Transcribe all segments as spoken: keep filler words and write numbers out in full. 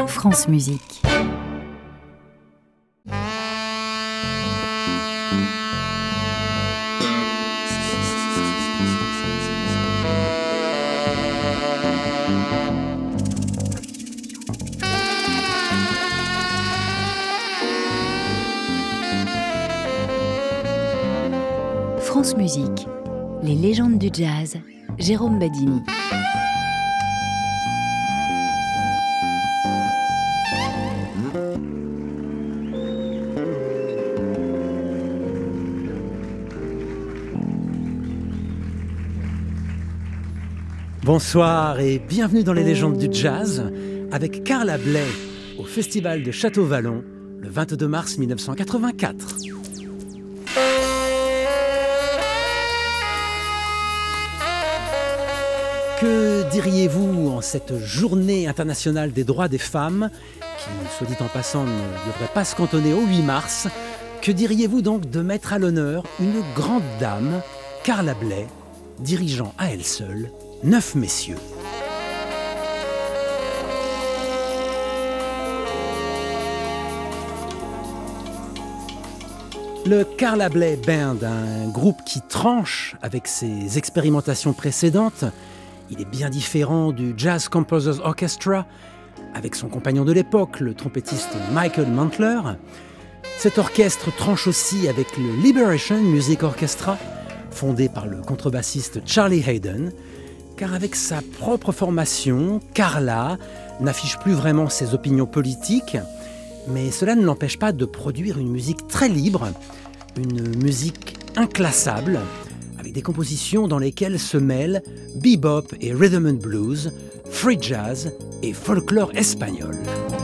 France Musique. France Musique, les légendes du jazz, Jérôme Badini. Bonsoir et bienvenue dans les légendes du jazz avec Carla Bley au Festival de Château-Vallon le vingt-deux mars mille neuf cent quatre-vingt-quatre. Que diriez-vous en cette journée internationale des droits des femmes, qui, soit dit en passant, ne devrait pas se cantonner au huit mars, que diriez-vous donc de mettre à l'honneur une grande dame, Carla Bley, dirigeant à elle seule neuf messieurs. Le Carla Bley Band, un groupe qui tranche avec ses expérimentations précédentes. Il est bien différent du Jazz Composers Orchestra, avec son compagnon de l'époque, le trompettiste Michael Mantler. Cet orchestre tranche aussi avec le Liberation Music Orchestra, fondé par le contrebassiste Charlie Haydn, car avec sa propre formation, Carla n'affiche plus vraiment ses opinions politiques, mais cela ne l'empêche pas de produire une musique très libre, une musique inclassable, avec des compositions dans lesquelles se mêlent bebop et rhythm and blues, free jazz et folklore espagnol.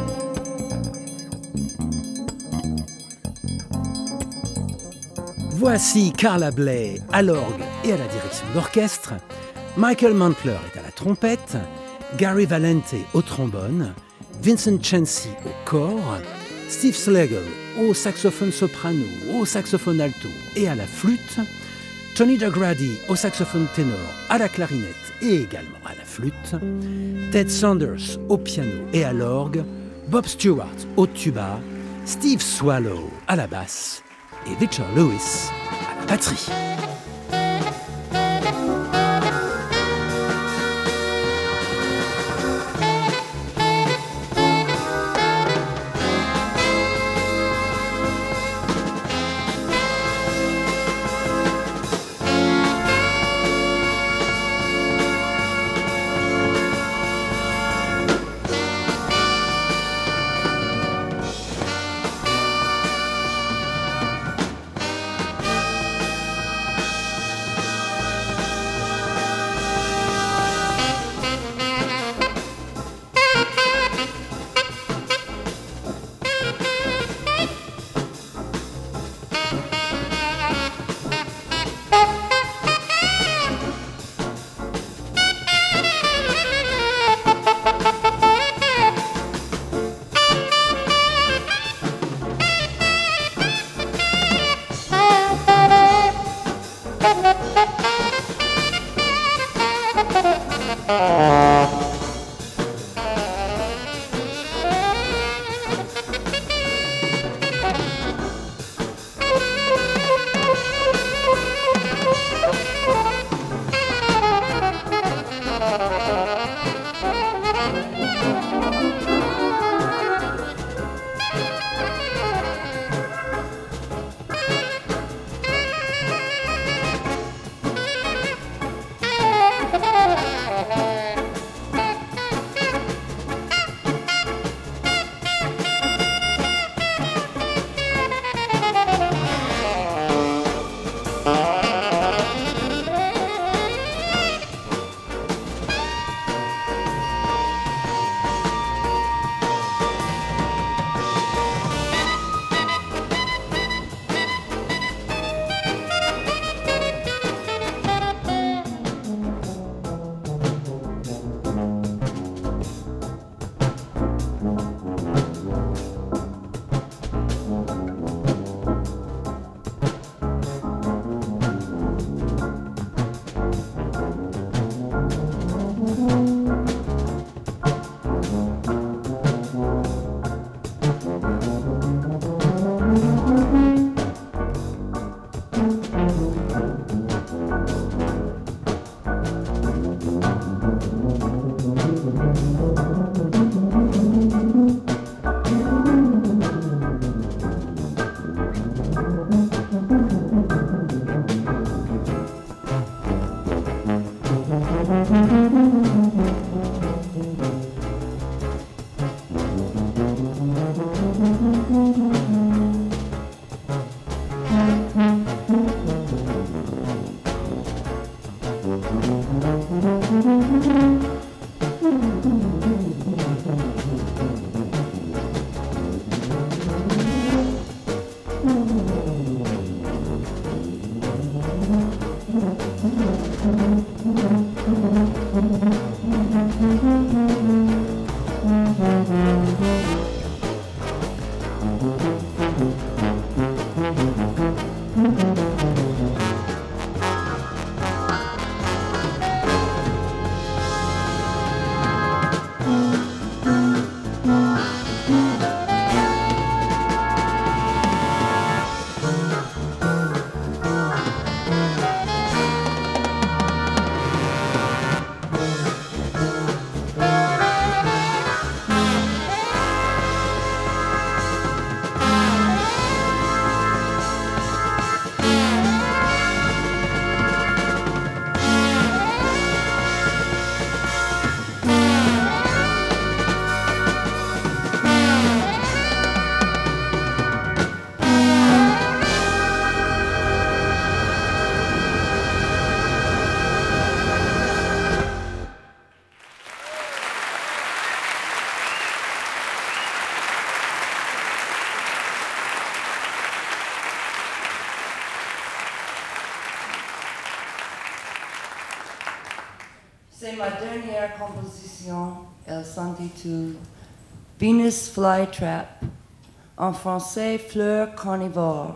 Voici Carla Bley à l'orgue et à la direction d'orchestre. Michael Mantler est à la trompette, Gary Valente au trombone, Vincent Chancy au cor, Steve Slagle au saxophone soprano, au saxophone alto et à la flûte, Tony DeGrady au saxophone ténor, à la clarinette et également à la flûte, Ted Sanders au piano et à l'orgue, Bob Stewart au tuba, Steve Swallow à la basse et Victor Lewis à la batterie. ma dernière composition, elle s'intitule Venus Flytrap, en français Fleur carnivore.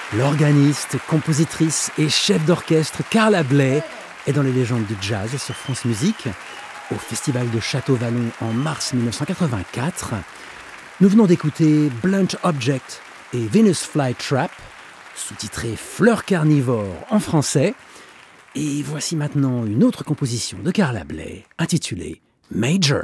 L'organiste, compositrice et chef d'orchestre Carla Bley est dans les légendes du jazz sur France Musique, au Festival de Château-Vallon en mars mille neuf cent quatre-vingt-quatre. Nous venons d'écouter Blunt Object et Venus Flytrap, sous-titré Fleurs carnivores en français. Et voici maintenant une autre composition de Carla Bley, intitulée Major.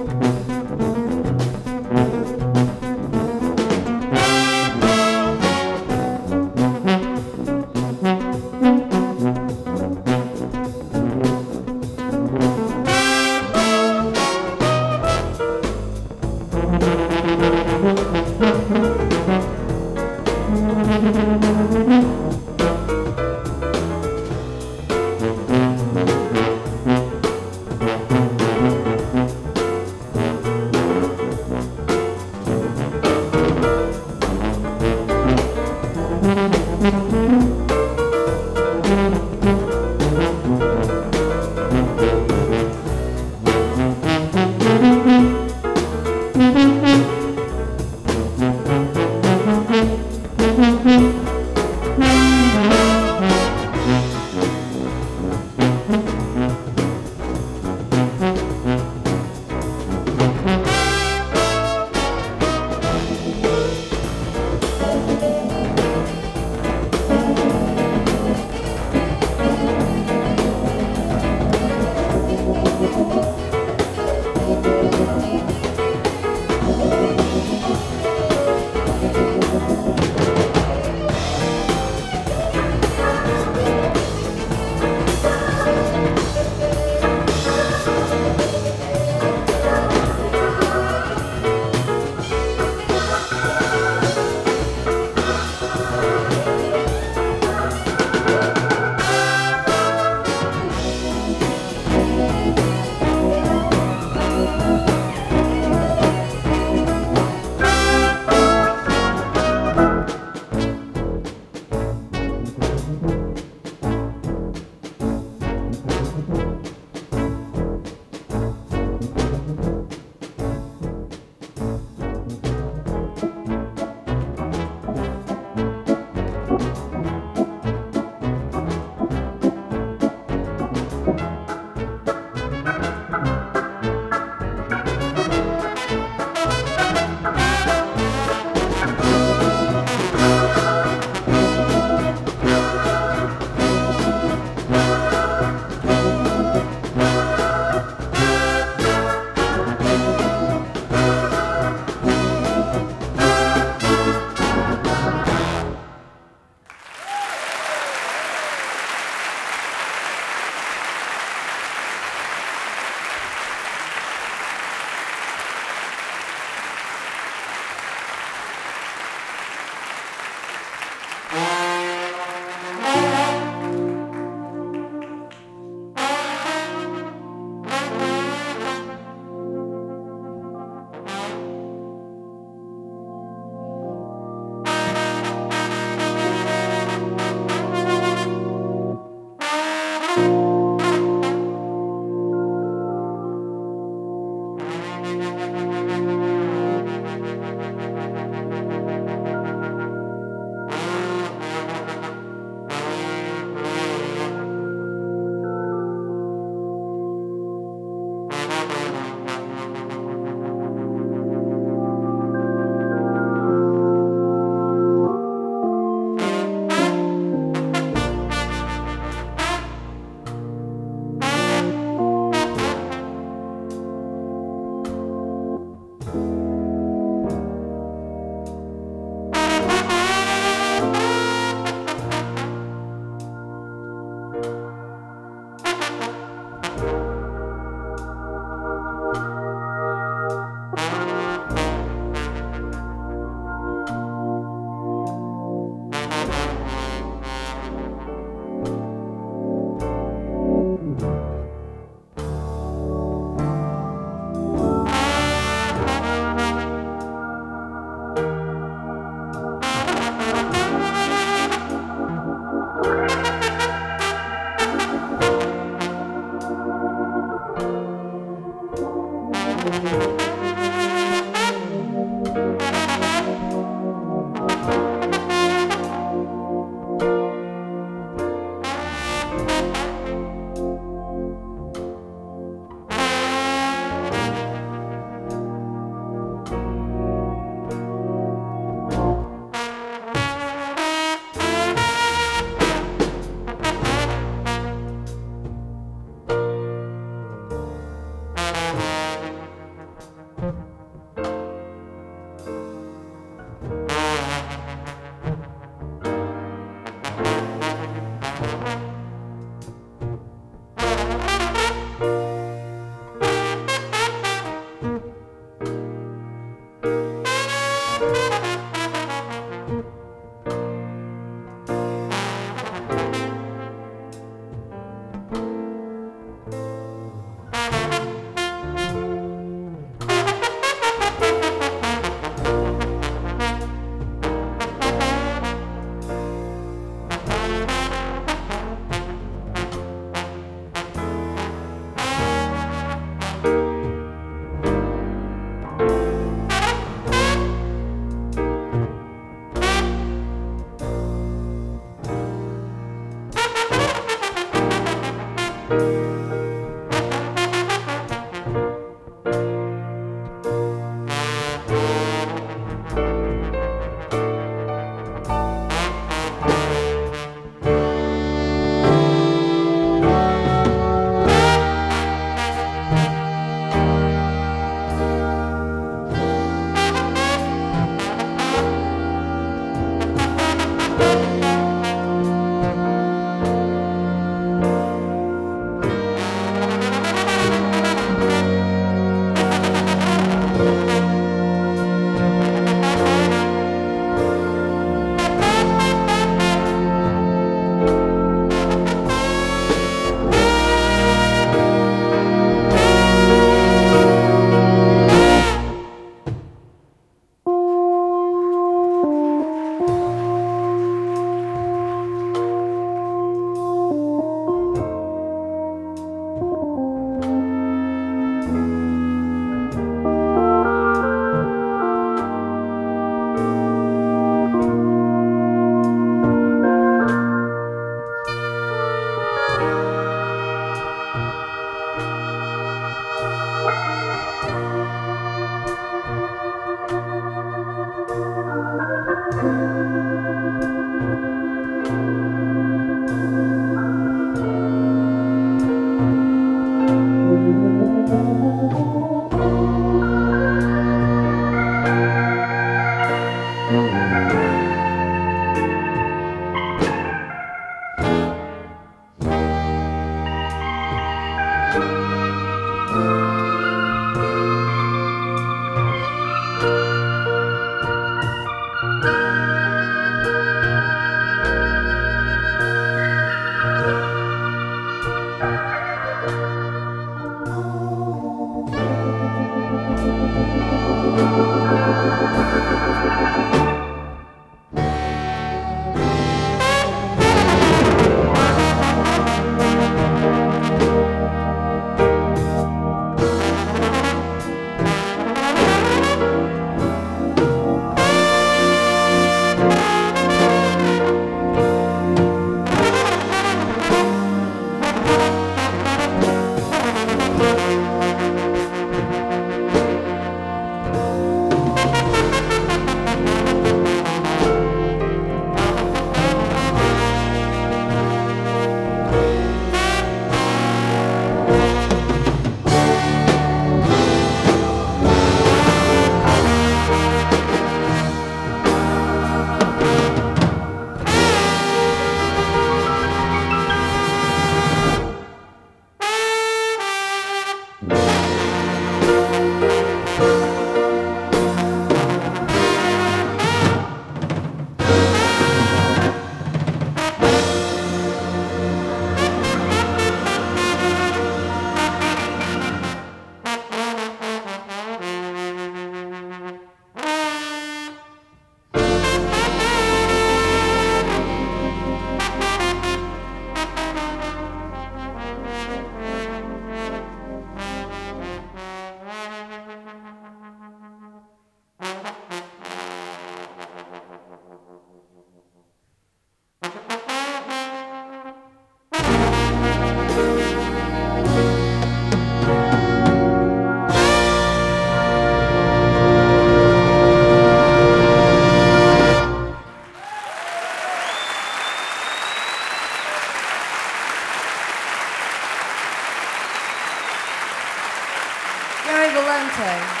Gary Valente.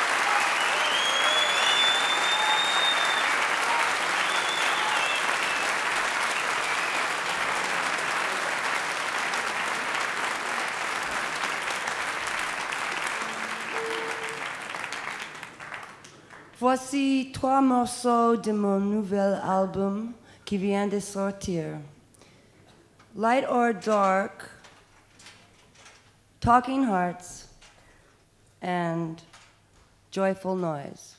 Voici trois morceaux de mon nouvel album qui vient de sortir. Light or Dark, Talking Hearts, and Joyful Noise.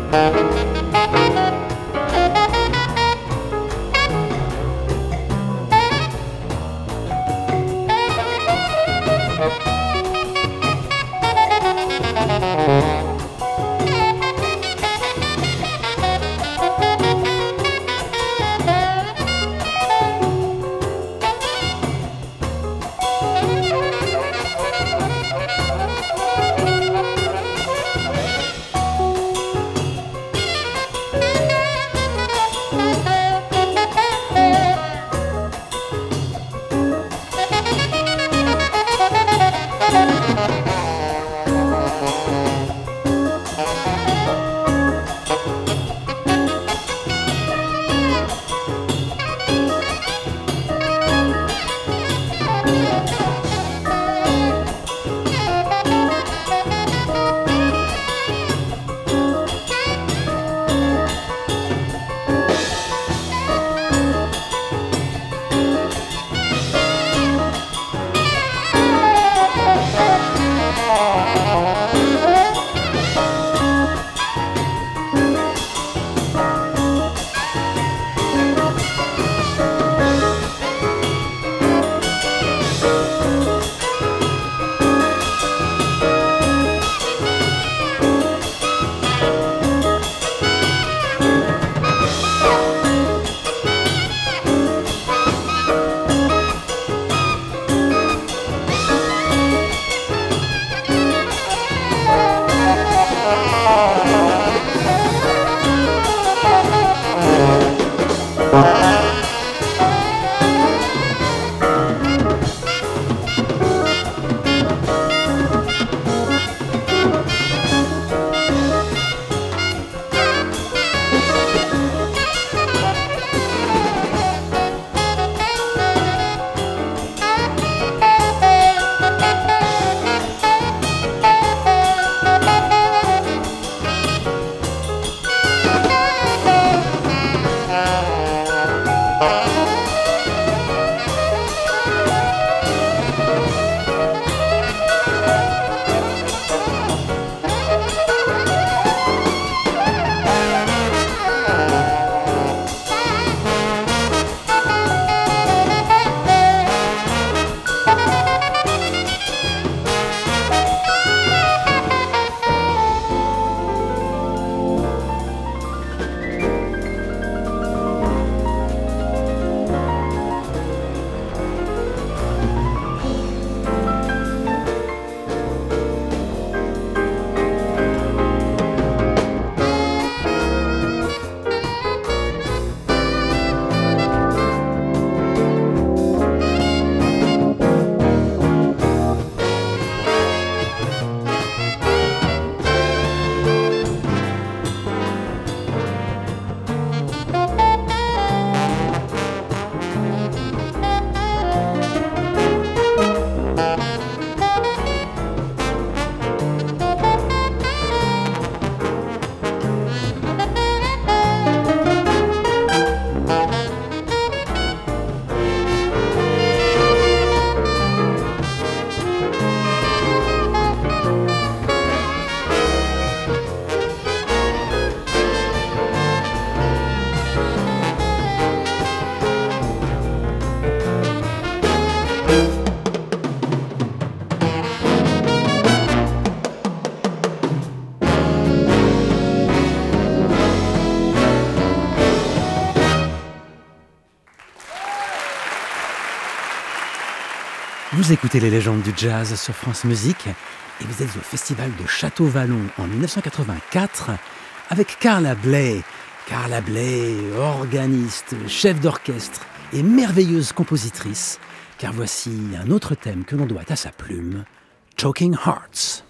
Vous écoutez les légendes du jazz sur France Musique et vous êtes au festival de Château-Vallon en dix-neuf cent quatre-vingt-quatre avec Carla Bley. Carla Bley, organiste, chef d'orchestre et merveilleuse compositrice, car voici un autre thème que l'on doit à sa plume, Choking Hearts.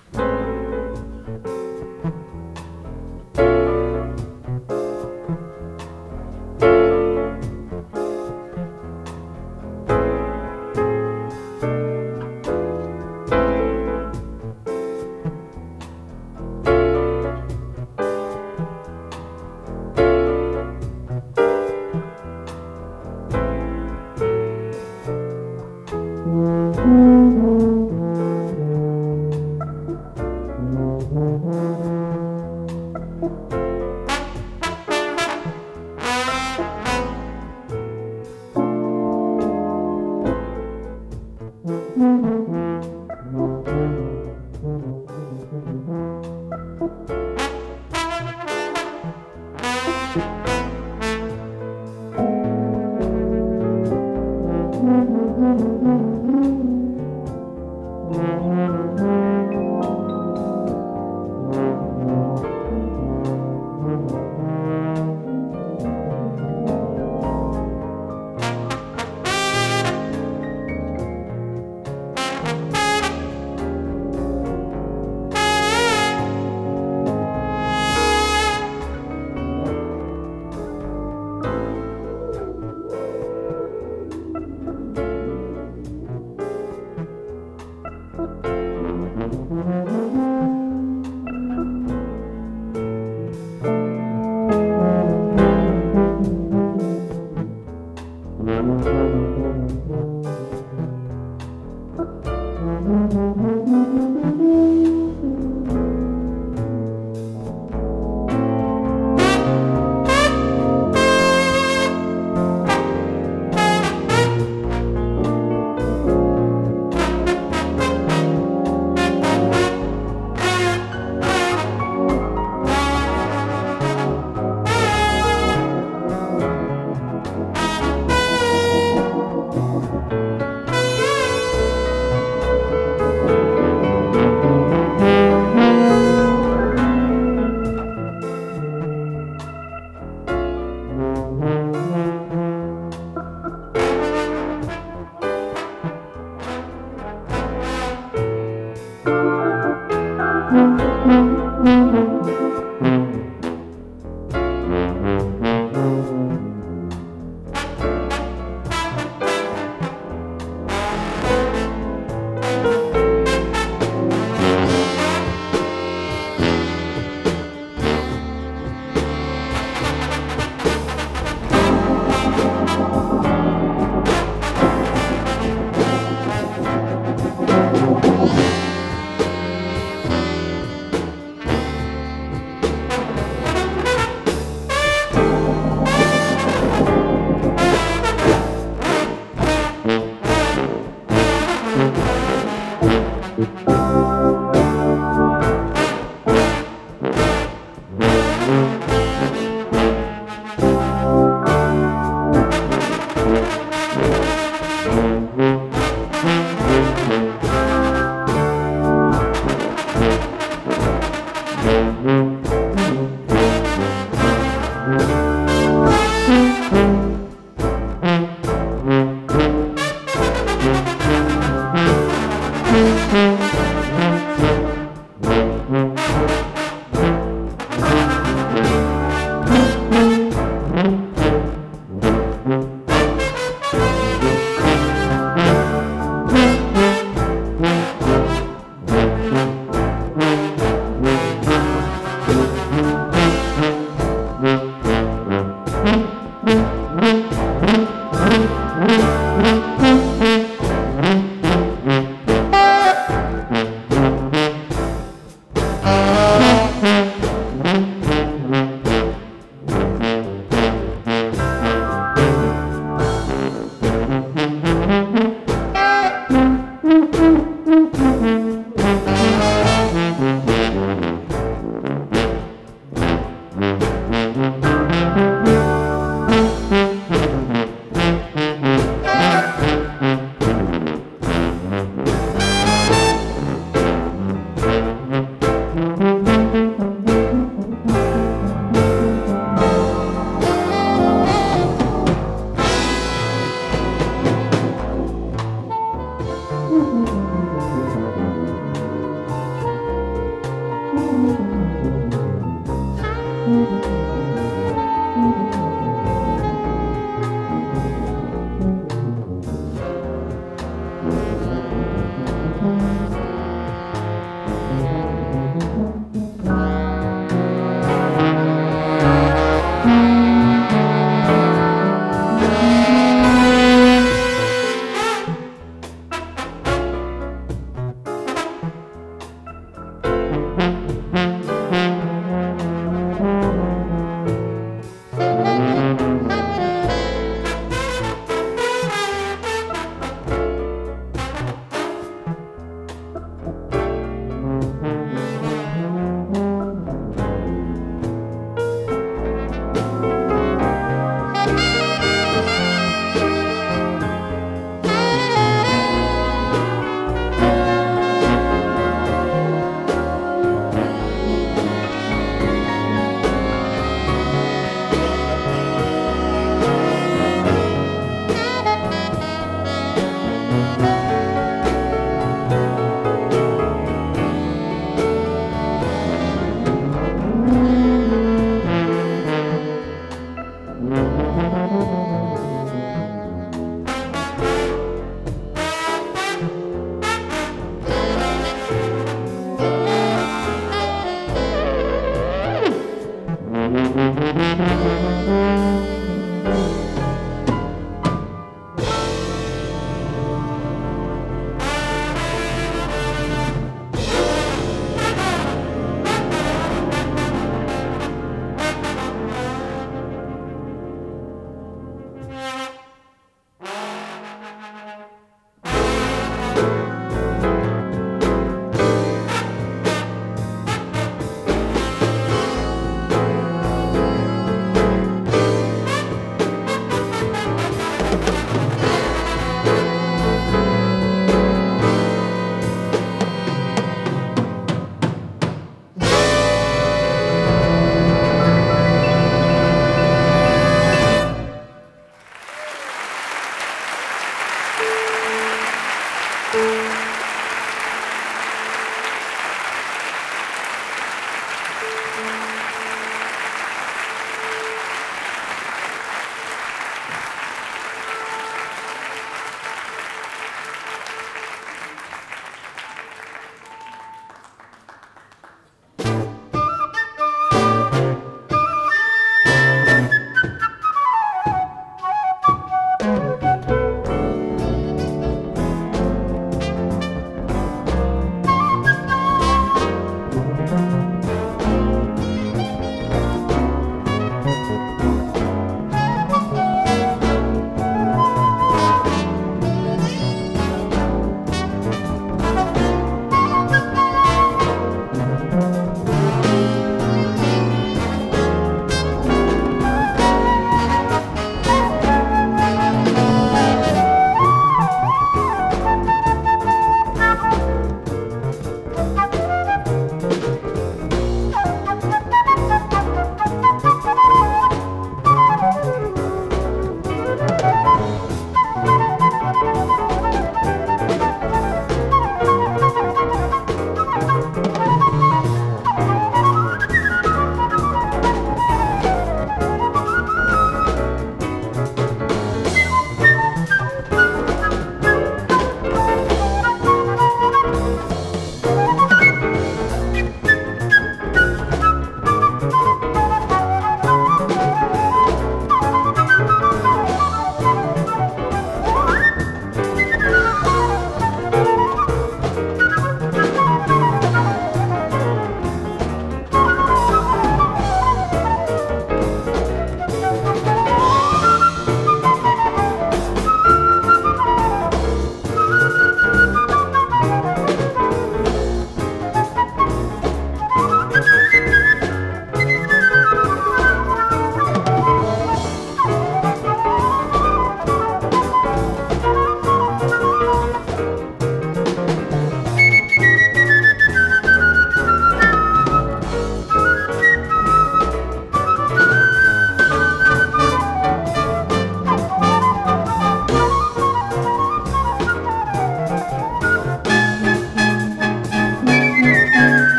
Thank you.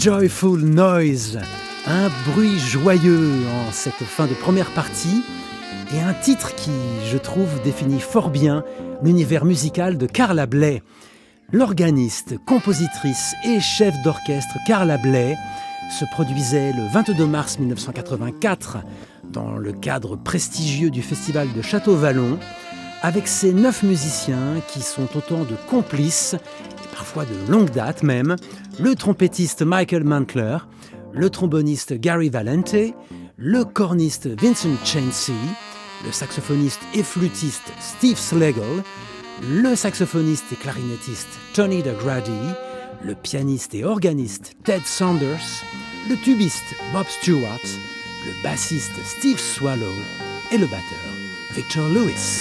Joyful Noise, un bruit joyeux en cette fin de première partie, et un titre qui, je trouve, définit fort bien l'univers musical de Carla Bley. L'organiste, compositrice et chef d'orchestre Carla Bley se produisait le vingt-deux mars mille neuf cent quatre-vingt-quatre dans le cadre prestigieux du festival de Château-Vallon avec ses neuf musiciens qui sont autant de complices, et parfois de longue date même, le trompettiste Michael Mantler, le tromboniste Gary Valente, le corniste Vincent Chansey, le saxophoniste et flûtiste Steve Slagle, le saxophoniste et clarinettiste Tony DeGrady, le pianiste et organiste Ted Saunders, le tubiste Bob Stewart, le bassiste Steve Swallow et le batteur Victor Lewis.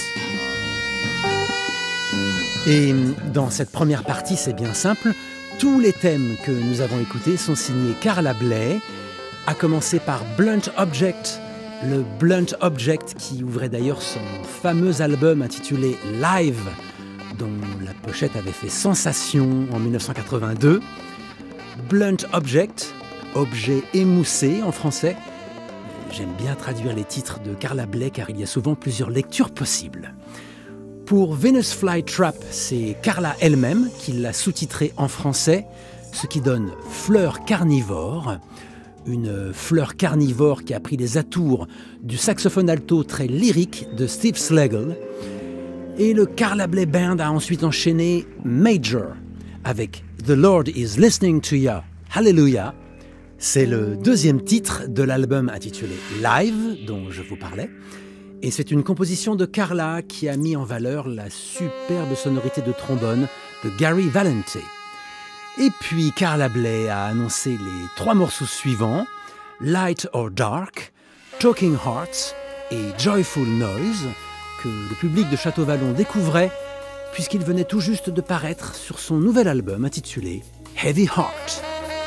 Et dans cette première partie, c'est bien simple, tous les thèmes que nous avons écoutés sont signés Carla Bley, à commencer par Blunt Object, le Blunt Object qui ouvrait d'ailleurs son fameux album intitulé Live, dont la pochette avait fait sensation en mille neuf cent quatre-vingt-deux. Blunt Object, objet émoussé en français. J'aime bien traduire les titres de Carla Bley car il y a souvent plusieurs lectures possibles. Pour Venus Fly Trap, c'est Carla elle-même qui l'a sous-titré en français, ce qui donne Fleur carnivore. Une fleur carnivore qui a pris les atours du saxophone alto très lyrique de Steve Slagle. Et le Carla Bley Band a ensuite enchaîné Major avec The Lord is Listening to Ya, Hallelujah. C'est le deuxième titre de l'album intitulé Live, dont je vous parlais. Et c'est une composition de Carla qui a mis en valeur la superbe sonorité de trombone de Gary Valente. Et puis Carla Bley a annoncé les trois morceaux suivants, Light or Dark, Talking Hearts et Joyful Noise, que le public de Château-Vallon découvrait puisqu'il venait tout juste de paraître sur son nouvel album intitulé Heavy Heart.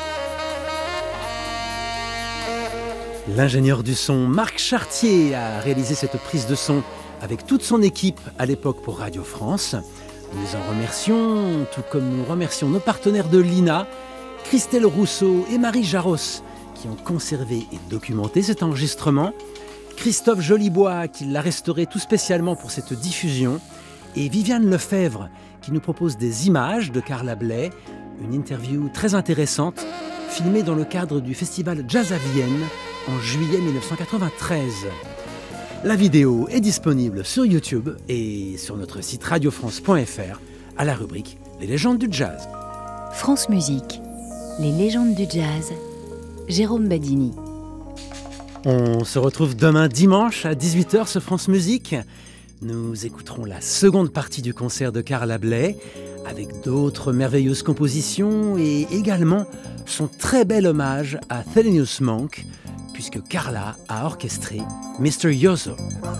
L'ingénieur du son Marc Chartier a réalisé cette prise de son avec toute son équipe à l'époque pour Radio France. Nous les en remercions, tout comme nous remercions nos partenaires de l'I N A, Christelle Rousseau et Marie Jaros, qui ont conservé et documenté cet enregistrement, Christophe Jolibois, qui l'a restauré tout spécialement pour cette diffusion, et Viviane Lefebvre, qui nous propose des images de Carla Bley, une interview très intéressante, filmée dans le cadre du festival Jazz à Vienne en juillet mille neuf cent quatre-vingt-treize. La vidéo est disponible sur YouTube et sur notre site radio france point f r à la rubrique Les légendes du jazz. France Musique, les légendes du jazz, Jérôme Badini. On se retrouve demain dimanche à dix-huit heures sur France Musique. Nous écouterons la seconde partie du concert de Carla Bley avec d'autres merveilleuses compositions et également son très bel hommage à Thelonious Monk, puisque Carla a orchestré mister Yozo.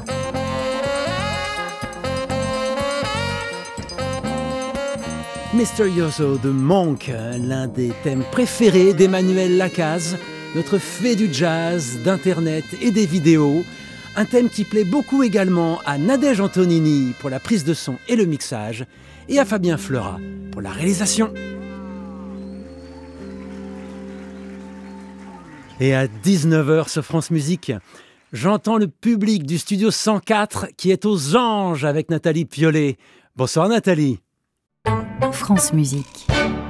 mister Yozo de Monk, l'un des thèmes préférés d'Emmanuel Lacaze, notre fée du jazz, d'internet et des vidéos. Un thème qui plaît beaucoup également à Nadège Antonini pour la prise de son et le mixage, et à Fabien Fleurat pour la réalisation. Et à dix-neuf heures sur France Musique, j'entends le public du studio cent quatre qui est aux anges avec Nathalie Piolet. Bonsoir Nathalie. France Musique.